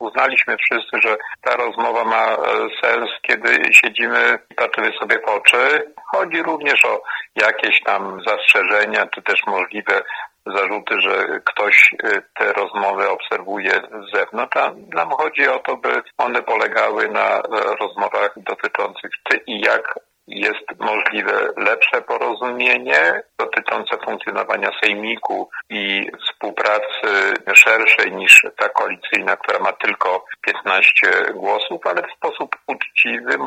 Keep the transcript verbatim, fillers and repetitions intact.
uznaliśmy wszyscy, że ta rozmowa ma sens, kiedy siedzimy i patrzymy sobie w oczy. Chodzi również o jakieś tam zastrzeżenia, czy też możliwe zarzuty, że ktoś te rozmowy obserwuje z zewnątrz, a nam chodzi o to, by one polegały na rozmowach dotyczących czy i jak jest możliwe lepsze porozumienie dotyczące funkcjonowania sejmiku i współpracy szerszej niż ta koalicyjna, która ma tylko piętnaście głosów, ale w sposób uczciwy.